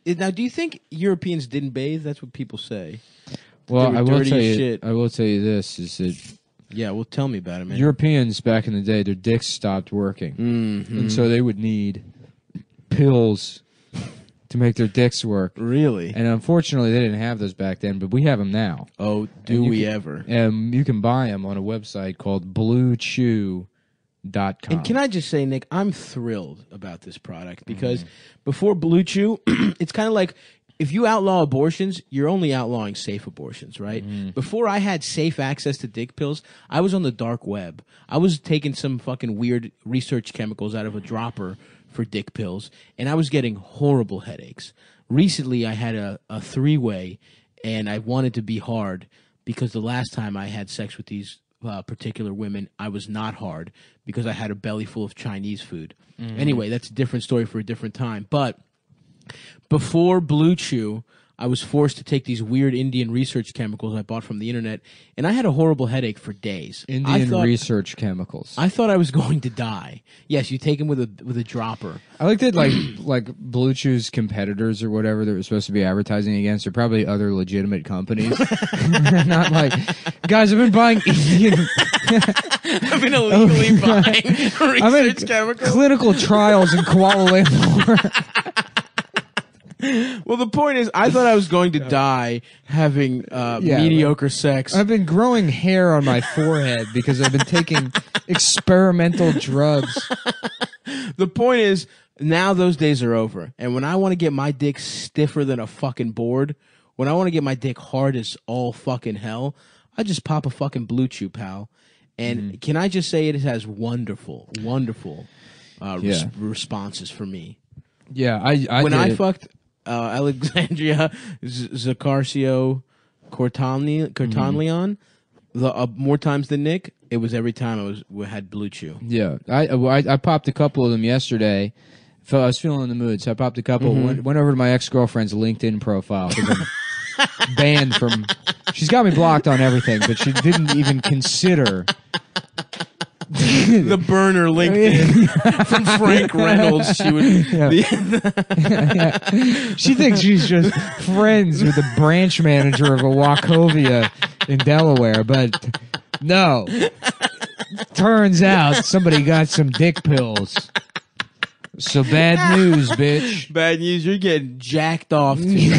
Now, do you think Europeans didn't bathe? That's what people say. Well, I will dirty tell as you. shit. I will tell you this: is that Yeah, well, tell me about it, man. Europeans back in the day, their dicks stopped working, and so they would need pills to make their dicks work. Really? And unfortunately, they didn't have those back then, but we have them now. Oh, do we ever? And you can buy them on a website called BlueChew.com. And can I just say, Nick, I'm thrilled about this product because before Blue Chew, it's kind of like if you outlaw abortions, you're only outlawing safe abortions, right? Before I had safe access to dick pills, I was on the dark web. I was taking some fucking weird research chemicals out of a dropper for dick pills, and I was getting horrible headaches. Recently, I had a three-way, and I wanted to be hard because the last time I had sex with these particular women, I was not hard because I had a belly full of Chinese food. Anyway, that's a different story for a different time. But before Blue Chew, I was forced to take these weird Indian research chemicals I bought from the internet, and I had a horrible headache for days. Research chemicals. I thought I was going to die. Yes, you take them with a dropper. I like that, like Blue Chew's competitors or whatever that were supposed to be advertising against are probably other legitimate companies. Not like, guys, I've been buying Indian. I've been illegally buying research chemicals. Clinical trials in Kuala Lumpur. Well, the point is, I thought I was going to die having mediocre sex. I've been growing hair on my forehead because I've been taking experimental drugs. The point is, now those days are over. And when I want to get my dick stiffer than a fucking board, when I want to get my dick hard as all fucking hell, I just pop a fucking Blue Chew, pal. And can I just say it has wonderful, wonderful responses for me. Yeah, I fucked Alexandria Zaccarcio Cortanleon more times than Nick, it was every time we had Blue Chew. Yeah, I popped a couple of them yesterday. I was feeling in the mood, so I popped a couple. Went over to my ex-girlfriend's LinkedIn profile. I'm banned from. She's got me blocked on everything, but she didn't even consider the burner LinkedIn from Frank Reynolds. She would. She thinks she's just friends with the branch manager of a Wachovia in Delaware, but no. Turns out somebody got some dick pills. So bad news, bitch. Bad news. You're getting jacked off. Your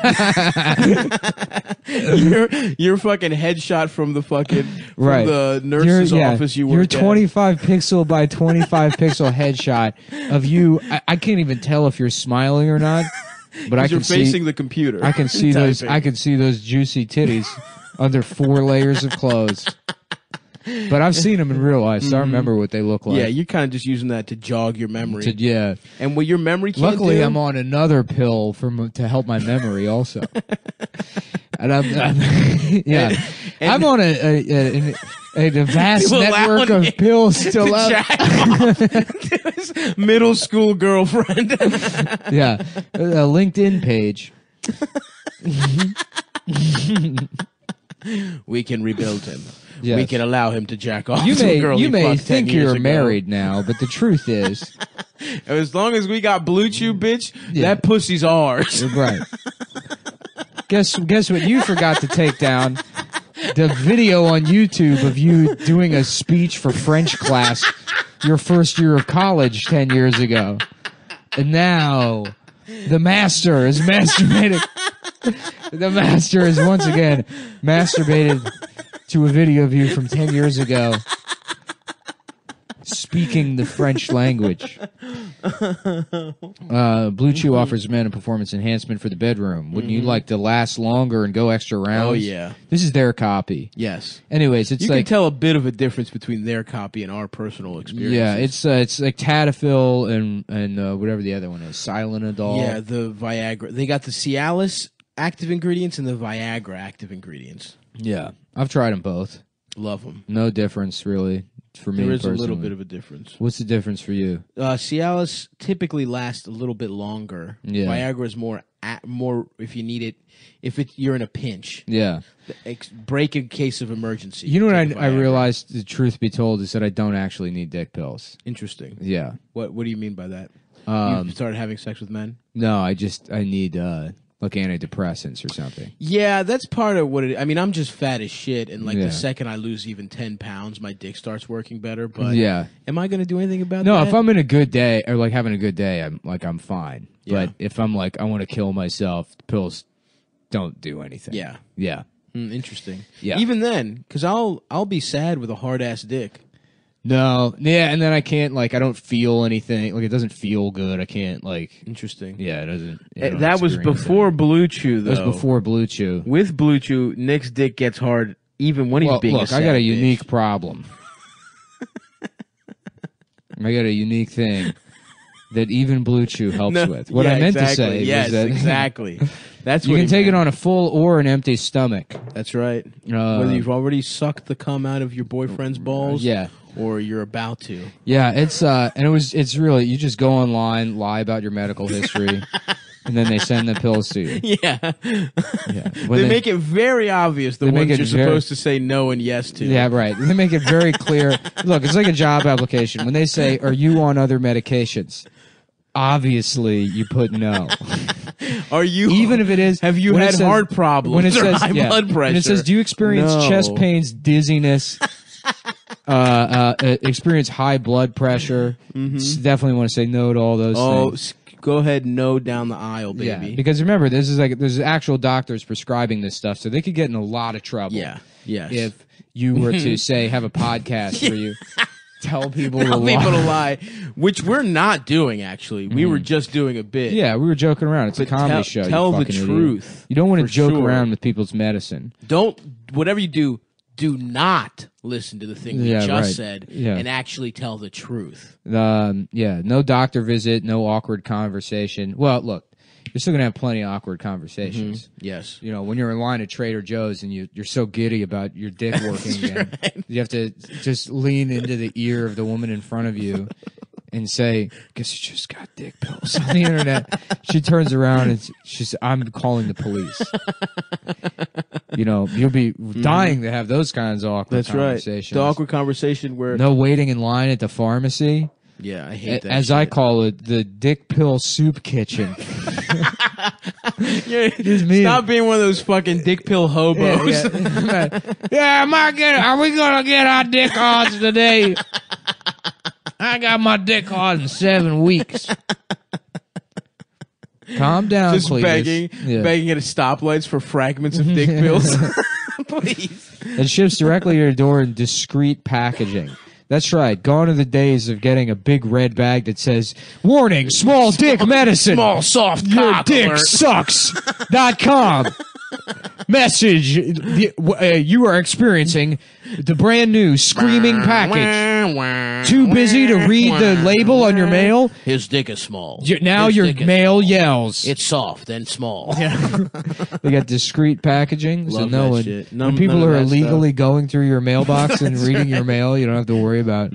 fucking headshot from the fucking the nurse's office. Your 25 pixel by 25 pixel headshot of you. I can't even tell if you're smiling or not. But I can see. You're facing the computer. I can see those. I can see those juicy titties under 4 layers of clothes. But I've seen them in real life, so I remember what they look like. Yeah, you're kind of just using that to jog your memory. Yeah. And what your memory can't Luckily, I'm on another pill to help my memory also. And I'm on a vast network of pills to love. Middle school girlfriend. Yeah. A LinkedIn page. We can rebuild him. Yes. We can allow him to jack off. You may fucked think 10 years you're ago. married now, but the truth is, as long as we got Blue Chew, bitch, that pussy's ours. Right. Guess what you forgot to take down? The video on YouTube of you doing a speech for French class your first year of college 10 years ago. And now the master is masturbating. The master is once again masturbated to a video of you from 10 years ago speaking the French language. Blue Chew offers men a performance enhancement for the bedroom. Wouldn't you like to last longer and go extra rounds? Oh, yeah. This is their copy. Yes. Anyways, it's you can tell a bit of a difference between their copy and our personal experience. Yeah, it's like Tadafil and whatever the other one is, Silenadol. Yeah, the Viagra. They got the Cialis active ingredients and the Viagra active ingredients. Yeah, I've tried them both. Love them. No difference, really, for me There is personally. a little bit of a difference. What's the difference for you? Cialis typically lasts a little bit longer. Yeah. Viagra is more if you need it, you're in a pinch. Yeah. Break in case of emergency. You know what I realized, the truth be told, is that I don't actually need dick pills. Interesting. Yeah. What do you mean by that? You started having sex with men? No, I need like antidepressants or something. Yeah, that's part of what it. I mean, I'm just fat as shit, and like Yeah. the second I lose even 10 pounds, my dick starts working better. But Yeah. am I going to do anything about No, that? if I'm in a good day or like having a good day, I'm fine. Yeah. But if I'm like I want to kill myself, pills don't do anything. Yeah. Yeah. Interesting. Yeah. Even then, because I'll be sad with a hard ass dick. No. Yeah, and then I can't like I don't feel anything. Like it doesn't feel good. I can't like Interesting. yeah, it doesn't. I don't That was experience before it. Blue Chew, though. That was before Blue Chew. With Blue Chew, Nick's dick gets hard even when he's Well, being look, a sad I got a bitch. unique problem. I got a unique thing that even Blue Chew helps No, with. What yeah, I meant exactly. to say yes, was that exactly. That's you what can he take it meant. on a full or an empty stomach. That's right. Whether you've already sucked the cum out of your boyfriend's balls, Yeah. or you're about to. Yeah, it's it's really you just go online, lie about your medical history, and then they send the pills to you. Yeah. Yeah. They make it very obvious the They make ones it you're very- supposed to say no and yes to. Yeah, right. They make it very clear. Look, it's like a job application. When they say, "Are you on other medications?" Obviously, you put no. Are you Even if it is, have you when it had says- heart problems when it or says high yeah, blood pressure? when it says, "Do you experience No. chest pains, dizziness, experience high blood pressure?" Definitely want to say no to all those Oh, things. go ahead, no down the aisle, baby. Yeah, because remember, there's actual doctors prescribing this stuff, so they could get in a lot of trouble. Yeah. Yes. If you were to say have a podcast where you tell people Tell to people lie. to lie, which we're not doing. Actually, we were just doing a bit. Yeah, we were joking around. It's a But comedy tell- show. you tell the fucking idiot. truth, You don't want to for joke sure. around with people's medicine. Don't whatever you do. Do not listen to the thing we Yeah, just right. said Yeah. and actually tell the truth. Yeah, no doctor visit, no awkward conversation. Well, look, you're still gonna have plenty of awkward conversations. Yes. You know, when you're in line at Trader Joe's and you're so giddy about your dick working again, you have to just lean into the ear of the woman in front of you and say, "Guess you just got dick pills on the internet." She turns around and she's, "I'm calling the police." You know, you'll be dying to have those kinds of awkward That's right. conversations. The awkward conversation where No waiting in line at the pharmacy. yeah, I hate that. As I call it, the dick pill soup kitchen. Just me. Stop being one of those fucking dick pill hobos. Yeah, are we gonna get our dick hards today? I got my dick hard in 7 weeks. Calm down, Just Cletus. begging, Yeah. begging at stoplights for fragments of dick pills. Please. It ships directly to your door in discreet packaging. That's right. Gone are the days of getting a big red bag that says, "Warning, small dick medicine. Small soft Your cock dick alert. sucks.com. Message, you are experiencing the brand new screaming package. Too busy to read the label on your mail? His dick is small. Now His your dick is mail small. yells. It's soft and small. They got discreet packaging, so Love no that one. shit. When people None of are that illegally going through your mailbox and reading your mail, you don't have to worry about.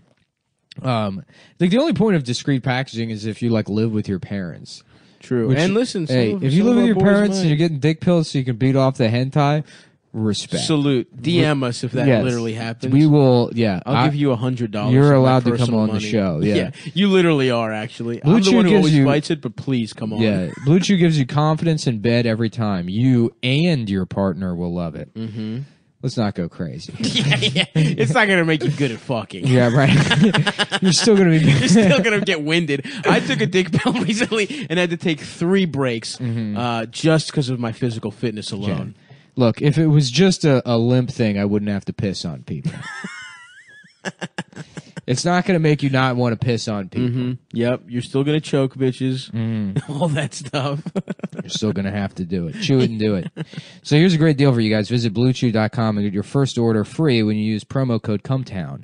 Like the only point of discreet packaging is if you like live with your parents. True. Which- And listen, Hey, if you live with your parents and you're getting dick pills so you can beat off the hentai, respect. salute, DM us if that Yes. literally happens. We will. Yeah, I'll give you $100. You're of my allowed to come personal on the money. show, yeah. you literally are actually. Blue I'm the Chew one who gives always you- fights it, but please come on. Yeah, Blue Chew gives you confidence in bed every time. You and your partner will love it. Mm-hmm. Let's not go crazy. yeah. It's not gonna make you good at fucking. Yeah, right. You're still gonna be. You're still gonna get winded. I took a dick pill recently and had to take 3 breaks just because of my physical fitness alone. Look, if it was just a limp thing, I wouldn't have to piss on people. It's not going to make you not want to piss on people. Yep, you're still gonna choke bitches, all that stuff. You're still going to have to do it. Chew it and do it. So here's a great deal for you guys. Visit BlueChew.com and get your first order free when you use promo code CUMTOWN.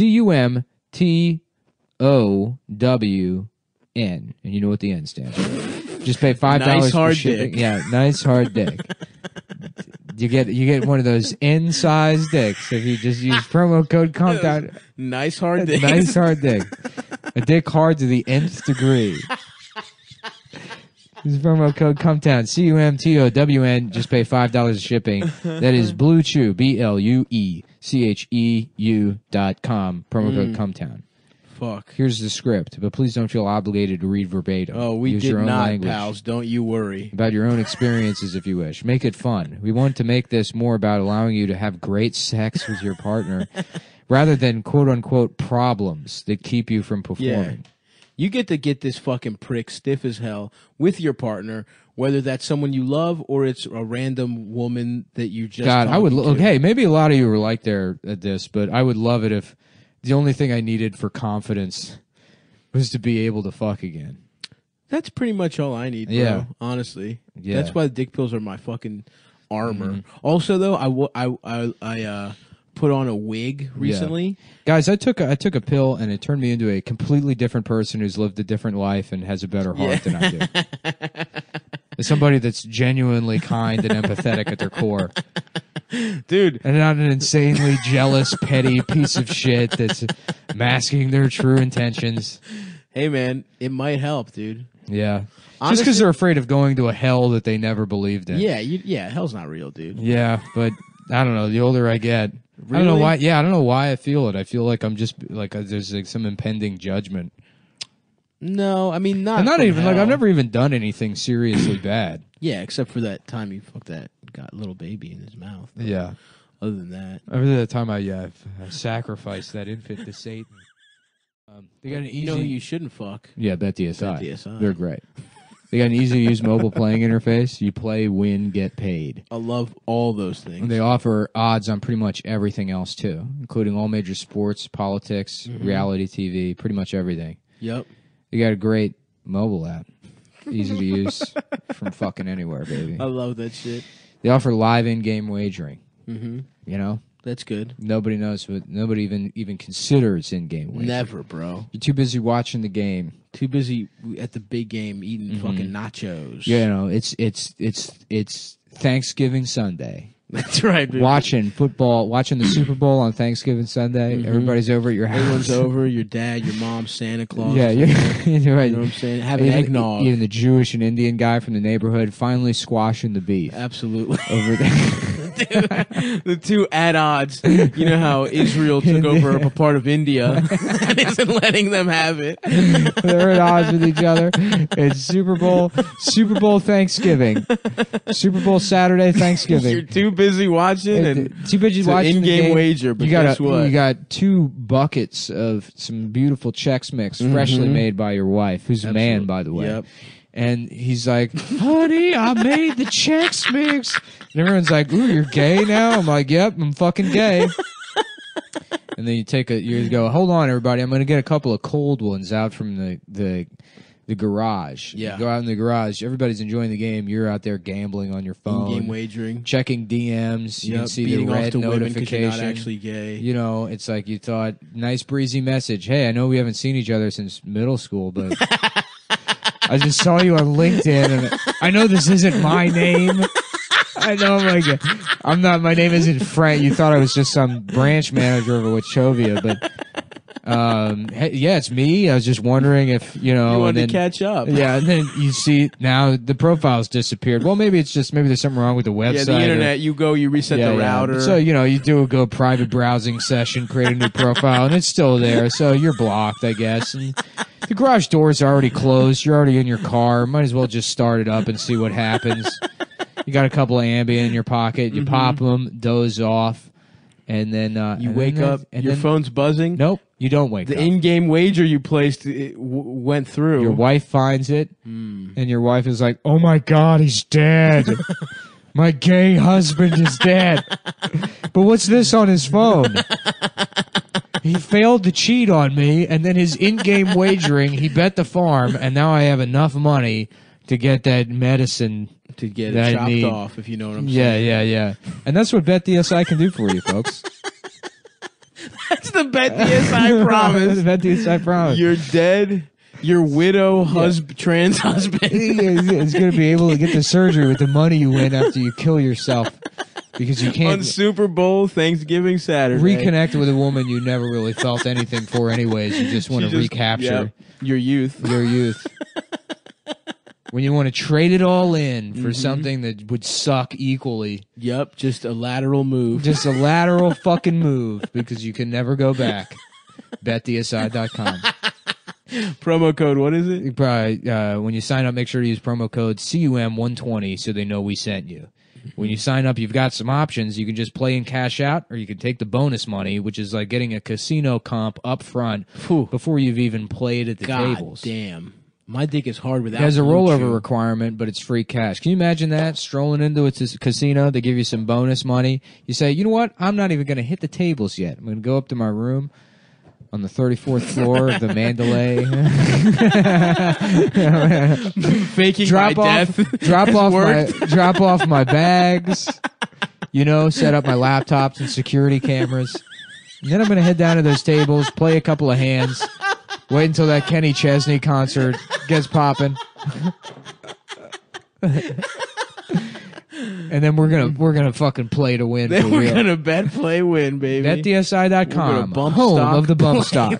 CUMTOWN. And you know what the N stands for. Just pay $5 Nice for hard shipping. dick. Yeah, nice hard dick. You get one of those N-size dicks if you just use promo code CUMTOWN. Nice hard dick. Nice hard dick. A dick hard to the nth degree. This is promo code CUMTOWN. CUMTOWN. Just pay $5 of shipping. That is Blue Chew. BLUECHEU.com. Promo code CUMTOWN. fuck. Here's the script, but please don't feel obligated to read verbatim. Oh, we Use did your own not, language. pals. Don't you worry. About your own experiences if you wish. Make it fun. We want to make this more about allowing you to have great sex with your partner rather than quote-unquote problems that keep you from performing. You get to get this fucking prick stiff as hell with your partner, whether that's someone you love or it's a random woman that you just God, I would talking to. okay, maybe a lot of you were like there at this, but I would love it if the only thing I needed for confidence was to be able to fuck again. That's pretty much all I need, bro. Yeah. Honestly. Yeah. That's why the dick pills are my fucking armor. Also, though, I put on a wig recently. Guys, I took a pill and it turned me into a completely different person who's lived a different life and has a better heart than I do. As somebody that's genuinely kind and empathetic at their core. Dude. And not an insanely jealous, petty piece of shit that's masking their true intentions. Hey, man, it might help, dude. Yeah. Just Honestly- because they're afraid of going to a hell that they never believed in. Yeah, hell's not real, dude. Yeah, but I don't know. The older I get, I don't know Really? why. Yeah, I don't know why I feel it. I feel like I'm just like there's like some impending judgment. No, I mean, not And not from even like hell. I've never even done anything seriously bad. Yeah, except for that time you fucked that got little baby in his mouth. Yeah. Other than that. Over the time I sacrificed that infant to Satan. They got an easy. You know who you shouldn't fuck? Yeah, BetDSI. BetDSI. They're great. They got an easy to use mobile playing interface. You play, win, get paid. I love all those things. And they offer odds on pretty much everything else too, including all major sports, politics, reality TV, pretty much everything. Yep. They got a great mobile app, easy to use from fucking anywhere, baby. I love that shit. They offer live in-game wagering. Mm-hmm. You know, That's good. nobody knows what. Nobody even considers in-game wagering. Never, bro. You're too busy watching the game. Too busy at the big game eating fucking nachos. You know, it's Thanksgiving Sunday. That's right, baby. Watching football, watching the Super Bowl on Thanksgiving Sunday. Everybody's over at your house. Everyone's over. Your dad, your mom, Santa Claus. Yeah, you're right. You know what I'm saying? Having eggnog. Even the Jewish and Indian guy from the neighborhood finally squashing the beef Absolutely. over there. The two at odds. You know how Israel took over a part of India and isn't letting them have it. They're at odds with each other. It's Super Bowl Thanksgiving, Super Bowl Saturday You're Thanksgiving. too busy watching and Too busy it's an watching the in-game game. wager, but you got guess what? You got 2 buckets of some beautiful Chex Mix, freshly made by your wife, who's a man, by the way. Yep. And he's like, honey, I made the Chex Mix. And everyone's like, ooh, you're gay now? I'm like, yep, I'm fucking gay. And then you go, hold on, everybody, I'm going to get a couple of cold ones out from the garage. Yeah. You go out in the garage, everybody's enjoying the game. You're out there gambling on your phone. In-game wagering. Checking DMs. You can see the beating off red to women 'cause notification. you're not actually gay. You know, it's like you thought, nice breezy message. Hey, I know we haven't seen each other since middle school, but I just saw you on LinkedIn, and I know this isn't my name. I know, I'm not. My name isn't Frank. You thought I was just some branch manager over Wachovia, but hey, yeah, it's me. I was just wondering if You and wanted then, to catch up. Yeah, and then you see now the profile's disappeared. Well, maybe there's something wrong with the website. Yeah, the internet, you reset the router. So, you do a private browsing session, create a new profile, and it's still there. So you're blocked, I guess. And the garage door's already closed. You're already in your car. Might as well just start it up and see what happens. You got a couple of Ambien in your pocket. You pop them, doze off, and then you wake up, and your then, phone's buzzing. Nope, you don't wake The up. in-game wager you placed went through. Your wife finds it, and your wife is like, "Oh my God, he's dead. My gay husband is dead." But what's this on his phone? He failed to cheat on me, and then his in-game wagering, he bet the farm, and now I have enough money to get that medicine. to get that I it chopped need. off, if you know what I'm saying. Yeah. And that's what BetDSI can do for you, folks. That's the BetDSI promise. BetDSI promise. You're dead. Your widow, trans husband. It's going to be able to get the surgery with the money you win after you kill yourself. Because you On can't Super Bowl Thanksgiving Saturday. reconnect with a woman you never really felt anything for anyways. You just want to recapture your youth. your youth. When you want to trade it all in for something that would suck equally. Yep, just a lateral move. Just a lateral fucking move because you can never go back. BetDSI.com. Promo code, what is it? You probably, when you sign up, make sure to use promo code CUM120 so they know we sent you. When you sign up, you've got some options. You can just play and cash out, or you can take the bonus money, which is like getting a casino comp up front before you've even played at the tables. Damn. My dick is hard without It has a Blue rollover Chew. requirement, but it's free cash. Can you imagine that? Strolling into a casino, they give you some bonus money. You say, you know what? I'm not even going to hit the tables yet. I'm going to go up to my room on the 34th floor of the Mandalay. Faking my death. Drop off my bags. You know, set up my laptops and security cameras. And then I'm going to head down to those tables, play a couple of hands, wait until that Kenny Chesney concert gets popping. And then we're gonna fucking play to win. Then for we're real. gonna bet, play, win, baby. BetDSI.com, Bump home stock, of the bump play, stock.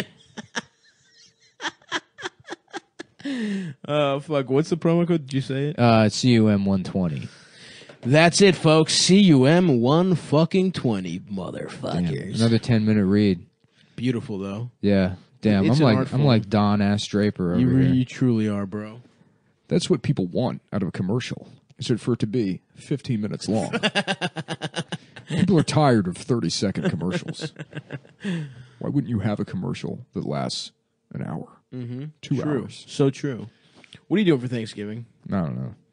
Fuck. What's the promo code? Did you say it? CUM120. That's it, folks. CUM 120, motherfuckers. Another 10-minute read. Beautiful though. Yeah. Damn, It's an art I'm form. like Don Ass Draper over You here. truly are, bro. That's what people want out of a commercial, is it for it to be 15 minutes long. People are tired of 30-second commercials. Why wouldn't you have a commercial that lasts an hour, 2 True. hours? So true. What are you doing for Thanksgiving? I don't know.